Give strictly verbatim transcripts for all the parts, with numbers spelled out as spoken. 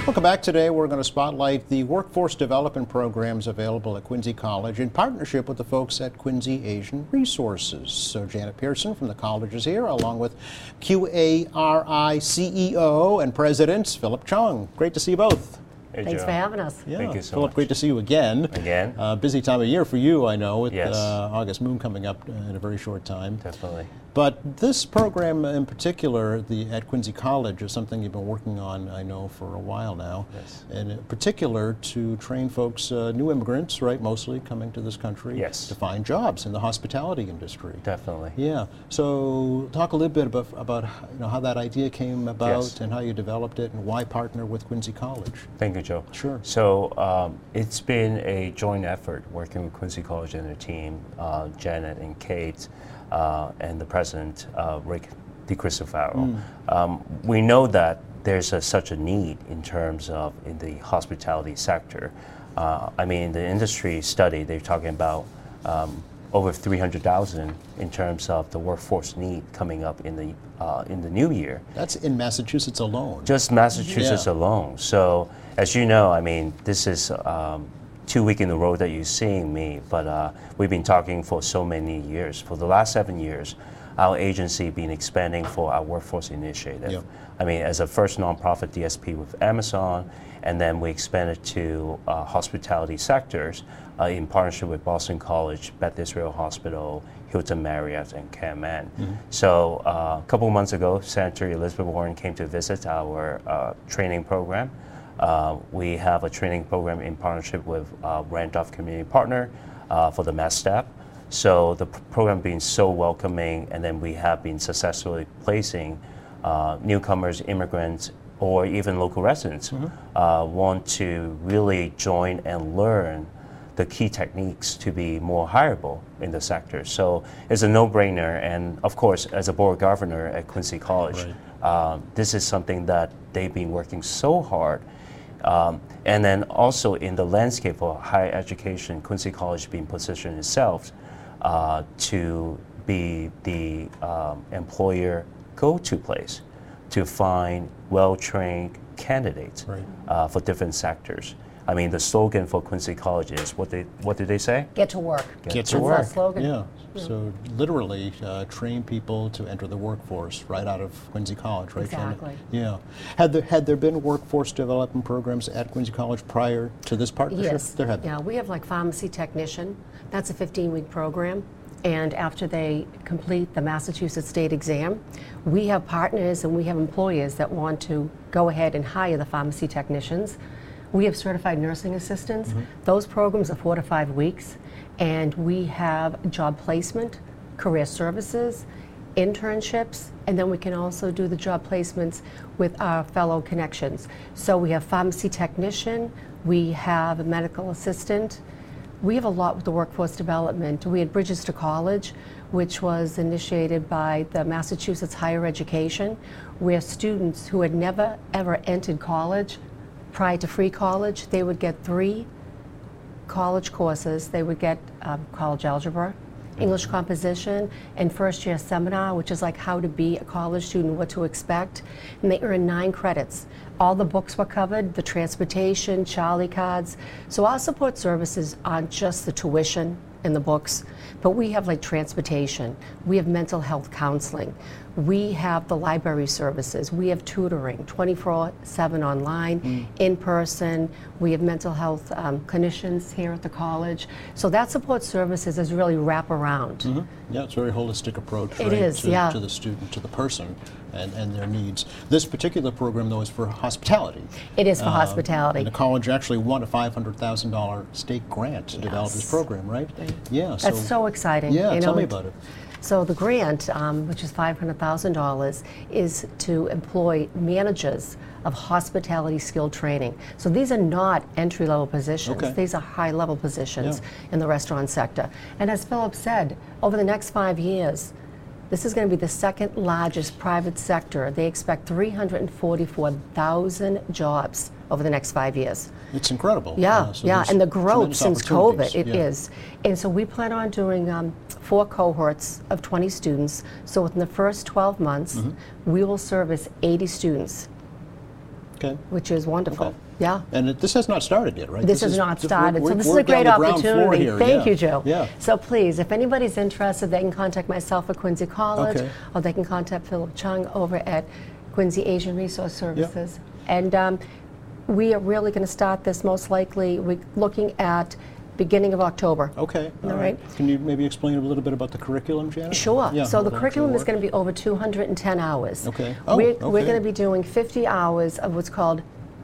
Welcome back. Today we're going to spotlight the workforce development programs available at Quincy College in partnership with the folks at Quincy Asian Resources. So Janet Pearson from the college is here, along with Q A R I C E O and President Philip Chung. Great to see you both. Hey, Thanks Joe. for having us. Yeah. Thank you so Philip, much. great to see you again. Again. Uh, busy time of year for you, I know, with Yes. uh, August Moon coming up in a very short time. Definitely. But this program in particular, the at Quincy College, is something you've been working on, I know, for a while now. Yes. And in particular to train folks, uh, new immigrants, right, mostly coming to this country, Yes. to find jobs in the hospitality industry. Definitely. Yeah. So talk a little bit about, about you know, how that idea came about Yes. and how you developed it and why partner with Quincy College. Thank you, Joe. Sure. So um, it's been a joint effort working with Quincy College and their team, uh, Janet and Kate, uh, and the president, uh, Rick DiCristofaro. Mm. Um, we know that there's a, such a need in terms of in the hospitality sector. Uh, I mean, the industry study, they're talking about um, over three hundred thousand in terms of the workforce need coming up in the uh, in the new year. That's in Massachusetts alone. Just Massachusetts Yeah. alone. So, as you know, I mean, this is um, two weeks in a row that you're seeing me, but uh, we've been talking for so many years. For the last seven years, our agency been expanding for our workforce initiative. Yep. I mean, as a first nonprofit D S P with Amazon, and then we expanded to uh, hospitality sectors uh, in partnership with Boston College, Beth Israel Hospital, Hilton Marriott, and CanMan. Mm-hmm. So uh, a couple of months ago, Senator Elizabeth Warren came to visit our uh, training program. Uh, we have a training program in partnership with uh, Randolph Community Partner uh, for the Mass Step. So the p- program being so welcoming, and then we have been successfully placing uh, newcomers, immigrants, or even local residents Mm-hmm. uh, want to really join and learn the key techniques to be more hireable in the sector. So it's a no-brainer, and of course, as a board governor at Quincy College, Right. uh, this is something that they've been working so hard. Um, and then also in the landscape of higher education, Quincy College being positioned itself uh, to be the um, employer go-to place to find well-trained candidates Right. uh, for different sectors. I mean, the slogan for Quincy College is what they what did they say? Get to work. Get That's to our work. slogan. Yeah. So literally uh, train people to enter the workforce right out of Quincy College, right? Janet? Exactly. Yeah. Had there had there been workforce development programs at Quincy College prior to this partnership? Yes. There had been. Yeah, we have like pharmacy technician. That's a fifteen-week program. And after they complete the Massachusetts state exam, we have partners and we have employers that want to go ahead and hire the pharmacy technicians. We have certified nursing assistants. Mm-hmm. Those programs are four to five weeks. And we have job placement, career services, internships, and then we can also do the job placements with our fellow connections. So we have pharmacy technician, we have a medical assistant. We have a lot with the workforce development. We had Bridges to College, which was initiated by the Massachusetts Higher Education, where students who had never ever entered college prior to free college, they would get three college courses. They would get um, college algebra, English composition, and first year seminar, which is like how to be a college student, what to expect. And they earn nine credits. All the books were covered, the transportation, Charlie cards. So our support services aren't just the tuition and the books, but we have like transportation, we have mental health counseling, we have the library services, we have tutoring, twenty-four seven online, Mm. in person, we have mental health um, clinicians here at the college. So that support services is really wrap around. Mhm. Yeah, it's a very holistic approach, It right, is, to, yeah. to the student, to the person, and, and their needs. This particular program, though, is for hospitality. It is for Um, hospitality. And the college actually won a five hundred thousand dollars state grant to develop this Yes. program, right? Yeah. That's so exciting. Yeah, you tell know, me it- about it. So the grant, um, which is five hundred thousand dollars, is to employ managers of hospitality skilled training. So these are not entry-level positions. Okay. These are high-level positions Yeah. in the restaurant sector. And as Philip said, over the next five years, this is going to be the second largest private sector. They expect three hundred forty-four thousand jobs over the next five years. It's incredible. Yeah, Uh, so yeah, there's and the growth tremendous since COVID, opportunities. it Yeah. is. And so we plan on doing um, four cohorts of twenty students. So within the first twelve months, Mm-hmm. we will service eighty students. Okay. which is wonderful. Okay. Yeah. And it, this has not started yet, right? This has is not just- started, we're- so this is we're a great down the ground floor opportunity. here, Thank yeah. you, Joe. Yeah. So please, if anybody's interested, they can contact myself at Quincy College, Okay. or they can contact Philip Chung over at Quincy Asian Resource Services. And um, we are really going to start this most likely, we're looking at beginning of October. Okay. All All right. right. Can you maybe explain a little bit about the curriculum, Janet? Sure. Yeah, So how the that curriculum is work? going to be over two hundred ten hours. Okay. Oh, we're, we're okay. going to be doing fifty hours of what's called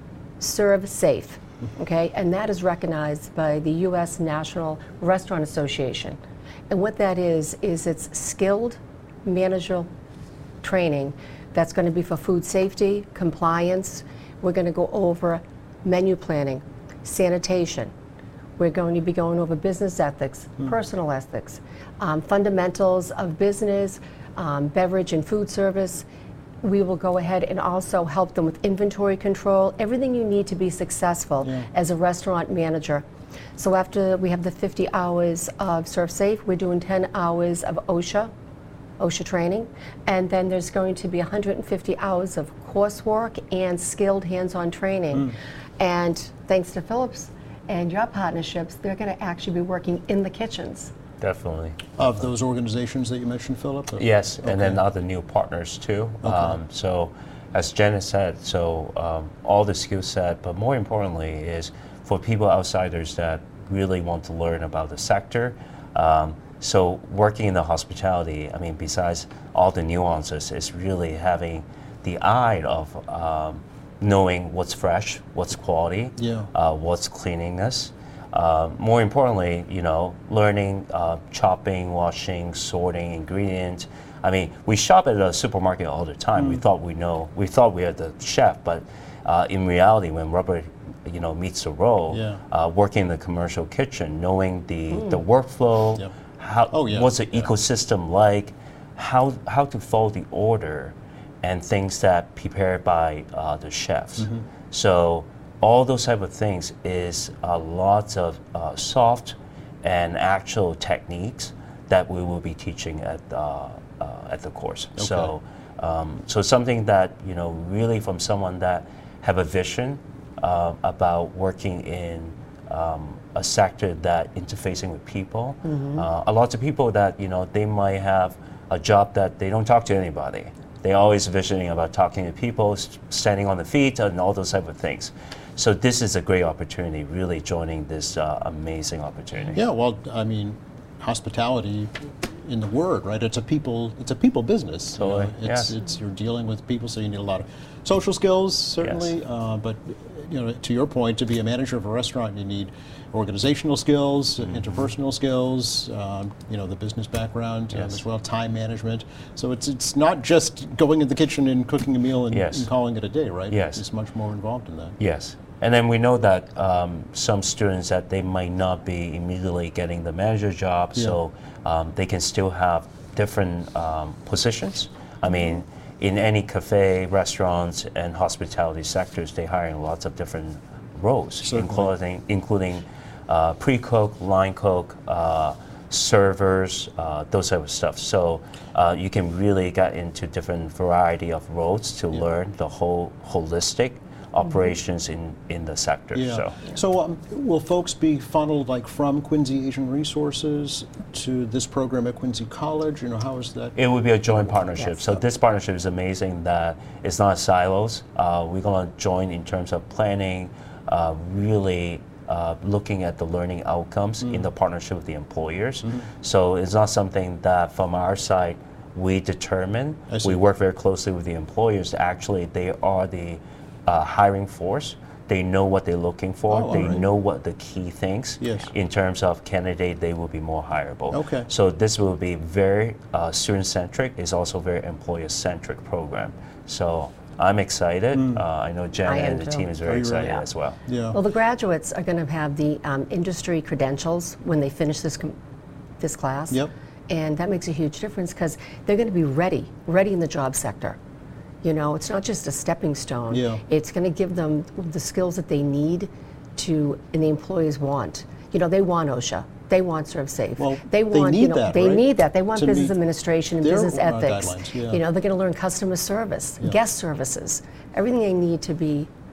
Serve Safe, okay? And that is recognized by the U S National Restaurant Association. And what that is, is it's skilled managerial training that's going to be for food safety, compliance. We're going to go over menu planning, sanitation. We're going to be going over business ethics, Mm. personal ethics, um, fundamentals of business, um, beverage and food service. We will go ahead and also help them with inventory control, everything you need to be successful Yeah. as a restaurant manager. So after we have the fifty hours of Serve Safe, we're doing ten hours of OSHA, OSHA training, and then there's going to be one hundred fifty hours of coursework and skilled hands-on training. Mm. And thanks to Phillips and your partnerships, they're going to actually be working in the kitchens. Definitely. Of those organizations that you mentioned, Philip? Or- Yes, and then Okay. other new partners too. Okay. Um, so, as Janet said, so um, all the skill set, but more importantly, is for people outsiders that really want to learn about the sector. Um, so, working in the hospitality, I mean, besides all the nuances, is really having the eye of um, knowing what's fresh, what's quality, Yeah. uh, what's cleanliness. Uh, more importantly, you know, learning uh, chopping, washing, sorting ingredients. I mean, we shop at a supermarket all the time. Mm. We thought we know, we thought we are the chef, but uh, in reality, when rubber, you know, meets the road, Yeah. uh, working in the commercial kitchen, knowing the the workflow, Yep. how Oh, yeah, what's the yeah. ecosystem like, how how to follow the order, and things that prepared by uh, the chefs. Mm-hmm. So all those type of things is uh, lots of uh, soft and actual techniques that we will be teaching at uh, uh, at the course. So um, so something that, you know, really from someone that have a vision uh, about working in um, a sector that interfacing with people. Uh, a lot of people that, you know, they might have a job that they don't talk to anybody. They're always visioning about talking to people, s- standing on the feet, and all those type of things. So this is a great opportunity, really joining this uh, amazing opportunity. Yeah, well, I mean, hospitality in the word, right? It's a people, it's a people business. you know. Totally, It's, yes. it's you're dealing with people, so you need a lot of social skills, certainly. Uh, but you know, to your point, to be a manager of a restaurant, you need organizational skills, Mm-hmm. interpersonal skills, um, you know, the business background um, Yes. as well, time management. So it's it's not just going in the kitchen and cooking a meal and, Yes. and calling it a day, right? Yes. It's much more involved in that. Yes. And then we know that um, some students that they might not be immediately getting the manager job, so um, they can still have different um, positions. I mean, in any cafe, restaurants, and hospitality sectors, they're hiring lots of different roles, Certainly. including including uh, pre-cook, line cook, uh, servers, uh, those type of stuff. So uh, you can really get into different variety of roles to learn the whole holistic operations in, in the sector. Yeah. So So um, will folks be funneled like from Quincy Asian Resources to this program at Quincy College? You know, how is that? it would be a joint partnership. Yes. So this partnership is amazing that it's not silos. Uh, we're going to join in terms of planning, uh, really uh, looking at the learning outcomes in the partnership with the employers. So it's not something that from our side we determine. I see. We work very closely with the employers. Actually, they are the uh, hiring force. They know what they're looking for. Oh, they alright. know what the key things Yes. in terms of candidate. They will be more hireable. Okay. So this will be very uh, student-centric. It's also very employer-centric program. So I'm excited. Uh, I know Jen I am and the too. team is Are very you excited really? as well. Yeah. Well, the graduates are going to have the um, industry credentials when they finish this com- this class. Yep. And that makes a huge difference because they're going to be ready, ready in the job sector. You know, it's not just a stepping stone. Yeah. It's going to give them the skills that they need to, and the employees want. You know, they want OSHA. They want Serve Safe. Well, they they want, need you know, that, they right? need that. They want To business meet administration and their, business uh, ethics. guidelines, yeah. You know, they're going to learn customer service, Yeah. guest services, everything they need to be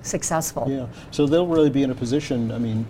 successful. Yeah, so they'll really be in a position, I mean,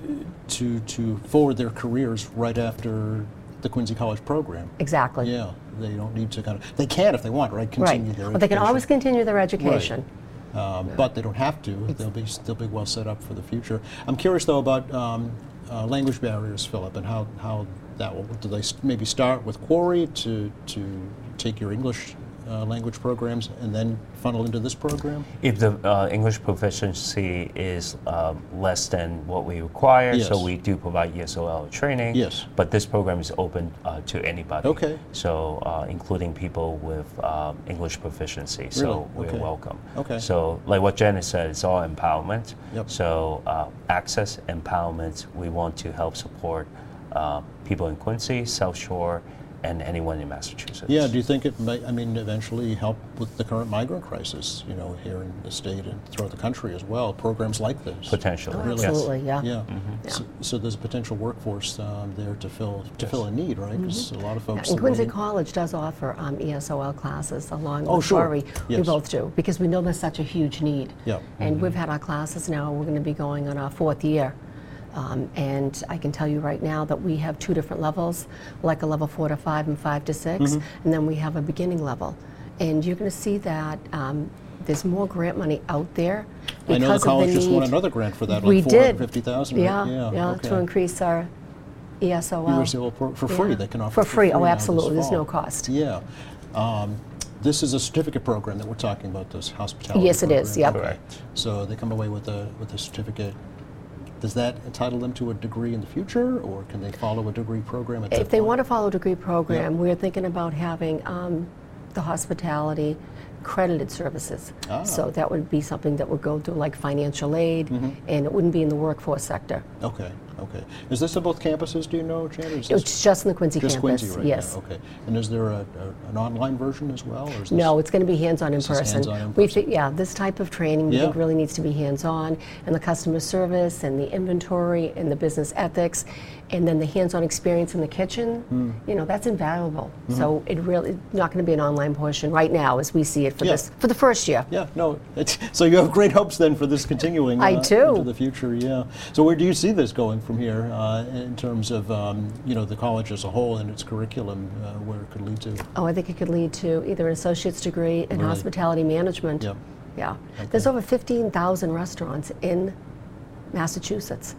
to to forward their careers right after the Quincy College program. Exactly. Yeah, they don't need to kind of, they can if they want, right? Continue Right. their Well, they can education. always continue their education. Um, but they don't have to. They'll be they'll be well set up for the future. I'm curious though about um, uh, language barriers, Philip, and how, how that will. Do they st- maybe start with Quarry to to take your English uh, language programs and then funnel into this program? If the uh, English proficiency is um, less than what we require, Yes. so we do provide E S O L training. Yes. But this program is open uh, to anybody. Okay. So uh, including people with um, English proficiency. So Really? Okay. we're welcome. Okay. So like what Janet said, it's all empowerment. Yep. So uh, access, empowerment, we want to help support uh, people in Quincy, South Shore, and anyone in Massachusetts. Yeah. Do you think it might? I mean, eventually help with the current migrant crisis? You know, here in the state and throughout the country as well. Programs like this. Potentially. Oh, Really? yes. absolutely, yeah. Yeah. Yeah. So, so there's a potential workforce um, there to fill to fill a need, right? Because a lot of folks. And are Quincy waiting- College does offer um, E S O L classes along Oh, with sure. Quarry. We Yes. both do, because we know there's such a huge need. Yeah. And we've had our classes now, we're going to be going on our fourth year. Um, and I can tell you right now that we have two different levels, like a level four to five and five to six, Mm-hmm. and then we have a beginning level. And you're going to see that um, there's more grant money out there because I know the of college the just won need. another grant for that, We like four hundred did. fifty thousand. Yeah, right? yeah, okay. to increase our E S O L. You were saying, well, for, for free, Yeah. they can offer For free, oh, now this absolutely, there's no fall. cost. Yeah. Um, this is a certificate program that we're talking about, this hospitality Yes, it is, program. yep. Okay. Correct. So they come away with a with a certificate. Does that entitle them to a degree in the future, or can they follow a degree program at that If they point? want to follow a degree program, Yeah. we're thinking about having um, the hospitality accredited services. Ah. So that would be something that would go through like financial aid, Mm-hmm. and it wouldn't be in the workforce sector. Okay, okay. Is this on both campuses, do you know, Janet? Is this It's just in the Quincy just campus. Quincy right Yes. now? Okay. And is there a, a, an online version as well? Or is this No, it's going to be hands-on in This is person. hands-on in We person. thi- yeah, this type of training we think Yeah. really needs to be hands-on, and the customer service, and the inventory, and the business ethics, and then the hands-on experience in the kitchen. Hmm. You know, that's invaluable. So it really it's not going to be an online portion right now, as we see it for Yeah. this for the first year. Yeah, no. It's, so you have great hopes then for this continuing I uh, do. into the future, yeah. So where do you see this going from here uh, in terms of um, you know the college as a whole and its curriculum, uh, where it could lead to? Oh, I think it could lead to either an associate's degree in Really? hospitality management. Yep. Yeah. Okay. There's over fifteen thousand restaurants in Massachusetts.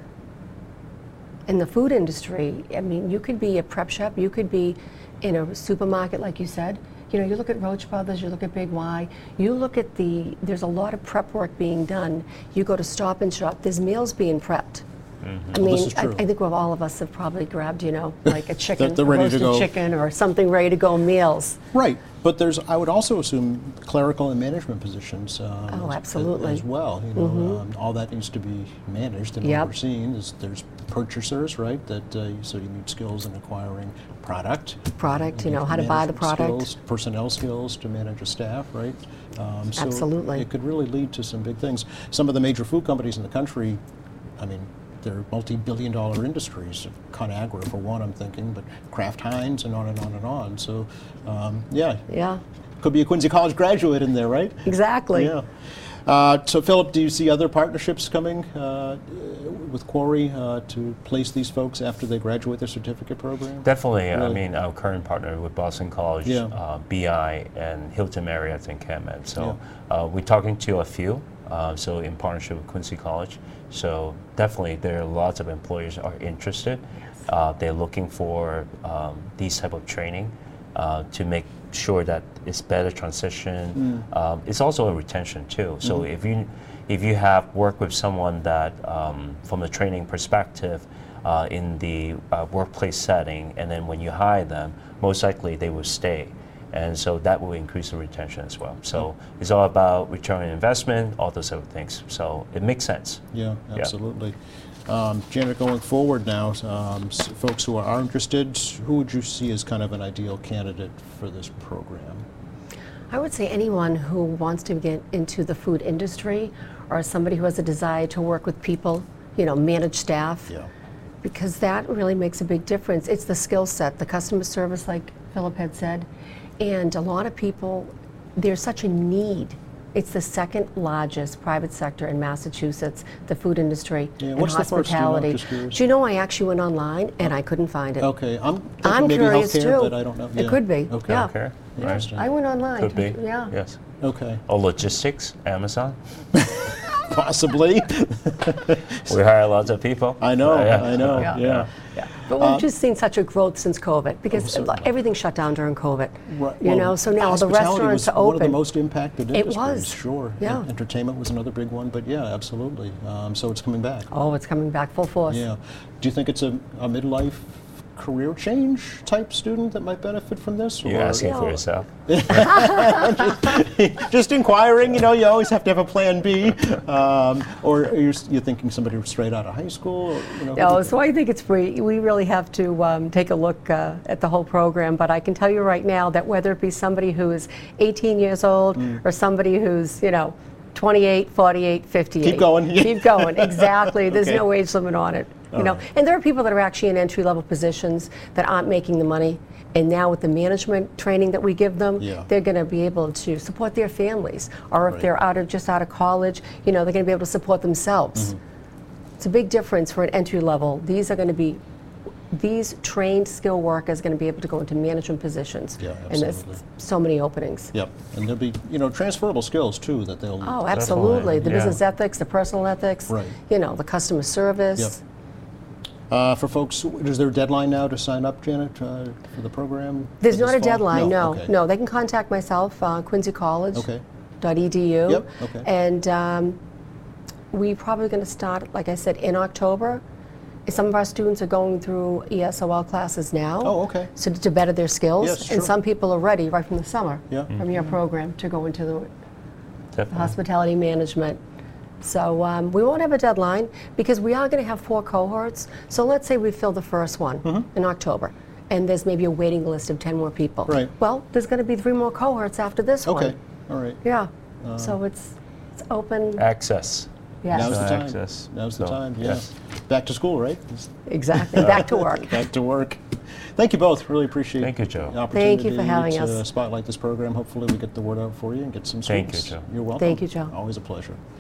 In the food industry, I mean, you could be a prep shop, you could be in a supermarket, like you said. You know, you look at Roach Brothers, you look at Big Y, you look at the, there's a lot of prep work being done. You go to Stop and Shop, there's meals being prepped. I Well, mean, this is I, true. I think we've, all of us have probably grabbed, you know, like a chicken, they're a ready to roasted go. chicken, or something ready to go meals. Right, but there's I would also assume clerical and management positions. Um, Oh, as- absolutely. As well, you know, um, all that needs to be managed and Yep. overseen. There's, there's purchasers, right? That uh, so you need skills in acquiring product. Product, you know, how to buy the management product. Skills, personnel skills to manage a staff, right? Um, so Absolutely. It could really lead to some big things. Some of the major food companies in the country, I mean, they're multi-billion dollar industries. ConAgra, for one, I'm thinking, but Kraft Heinz and on and on and on. So, um, yeah, Yeah, could be a Quincy College graduate in there, right? exactly. Yeah. Uh, so, Philip, do you see other partnerships coming uh, with Quarry uh, to place these folks after they graduate their certificate program? Definitely. I Really? mean, our current partner with Boston College, Yeah. uh, B I, and Hilton Marriott and CanMed. So uh, we're talking to a few. Uh, so in partnership with Quincy College. So definitely, there are lots of employers are interested. Uh, they're looking for um, these type of training uh, to make sure that it's better transition. Um, it's also a retention too. So if you if you have worked with someone that um, from a training perspective uh, in the uh, workplace setting, and then when you hire them, most likely they will stay. And so that will increase the retention as well. So it's all about return on investment, all those other things. So it makes sense. Yeah, Yeah. absolutely. Um, Janet, going forward now, um, s- folks who are interested, who would you see as kind of an ideal candidate for this program? I would say anyone who wants to get into the food industry, or somebody who has a desire to work with people, you know, manage staff, Yeah. because that really makes a big difference. It's the skill set, the customer service, like Philip had said, and a lot of people, there's such a need It's the second largest private sector in Massachusetts, the food industry Yeah, and what's the first? Do you know? hospitality. Just curious. Do you know I actually went online and I couldn't find it? Okay, I'm thinking I'm maybe curious healthcare, too. but I don't know. It Yeah. could be. Okay. Yeah. Okay. Right. Interesting. I went online. Could be. Yeah. Yes. Okay, Or logistics, Amazon. possibly. We hire lots of people. I know, Uh, yeah. I know, Yeah. yeah. Yeah. But we've Uh, just seen such a growth since COVID because Oh, certainly. everything shut down during COVID. Right, You well, know, so now the hospitality restaurants was are one of the open. most impacted It industries. was. Sure. Yeah. En- Entertainment was another big one, but yeah, absolutely. Um, so it's coming back. Oh, it's coming back full force. Yeah. Do you think it's a, a midlife career change type student that might benefit from this? You're or- asking for No. yourself. Just inquiring, you know, you always have to have a plan B. Um, or are you, you're thinking somebody straight out of high school? Or, you know, who do No, you so I think it's free. We really have to um, take a look uh, at the whole program. But I can tell you right now that whether it be somebody who is eighteen years old Mm. or somebody who's, you know, twenty-eight, forty-eight, fifty-eight. Keep going. Keep going. Exactly. There's Okay. no age limit on it. You All know, right. and there are people that are actually in entry-level positions that aren't making the money. And now with the management training that we give them, Yeah. they're going to be able to support their families. Or if Right. they're out of just out of college, you know, they're going to be able to support themselves. Mm-hmm. It's a big difference for an entry level. These are going to be, these trained skill workers are going to be able to go into management positions. Yeah, And there's absolutely. so many openings. Yep, and there'll be, you know, transferable skills too that they'll. Oh, absolutely. The yeah. business ethics, the personal ethics, Right. you know, the customer service. Yep. Uh, for folks, is there a deadline now to sign up, Janet, uh, for the program? There's for not this a fall? deadline, no. Okay. No, they can contact myself, uh, Quincy College. Okay. .edu. Yep, okay. And um, we probably going to start, like I said, in October. Some of our students are going through E S O L classes now. Oh, okay. So to better their skills. Yes, and sure. some people are ready right from the summer. Yeah. From your program to go into the Definitely. hospitality management. So um, we won't have a deadline because we are going to have four cohorts. So let's say we fill the first one Mm-hmm. in October, and there's maybe a waiting list of ten more people. Right. Well, there's going to be three more cohorts after this one. Okay, all right. Yeah. so it's it's open. Access. Yes. Now's the No time. access. Now's the So, time, yeah. yes. Back to school, right? Exactly. Back to work. Back to work. Thank you both. Really appreciate Thank you, Joe. the opportunity Thank you for having to us. spotlight this program. Hopefully we get the word out for you and get some Thank you, students. Joe. You're welcome. Thank you, Joe. Always a pleasure.